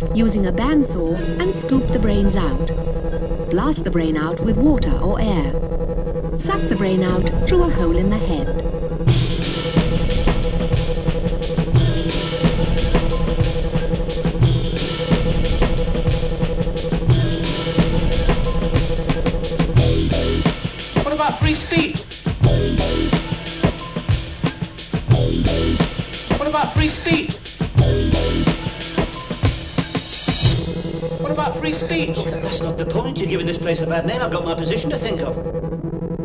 using a bandsaw and scoop the brains out. Blast the brain out with water or air. Suck the brain out through a hole in the head. What about free speech? What about free speech? What about free speech? That's not the point. You're giving this place a bad name. I've got my position to think of.